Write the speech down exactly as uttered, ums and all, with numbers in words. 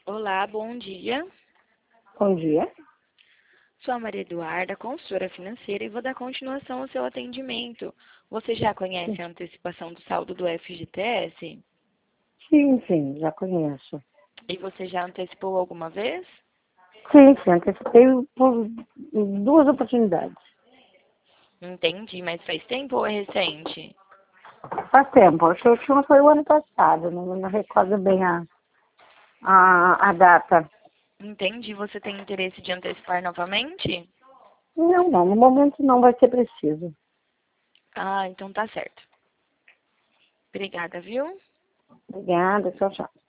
Olá, bom dia. Bom dia. Sou a Maria Eduarda, consultora financeira, e vou dar continuação ao seu atendimento. Você já conhece a antecipação do saldo do F G T S? Sim, sim, já conheço. E você já antecipou alguma vez? Sim, sim, antecipei por duas oportunidades. Entendi, mas faz tempo ou é recente? Faz tempo, acho que a última foi o ano passado, não me recordo bem a, a, a data. Entendi. Você tem interesse de antecipar novamente? Não, não, no momento não vai ser preciso. Ah, então tá certo. Obrigada, viu? Obrigada, tchau, tchau.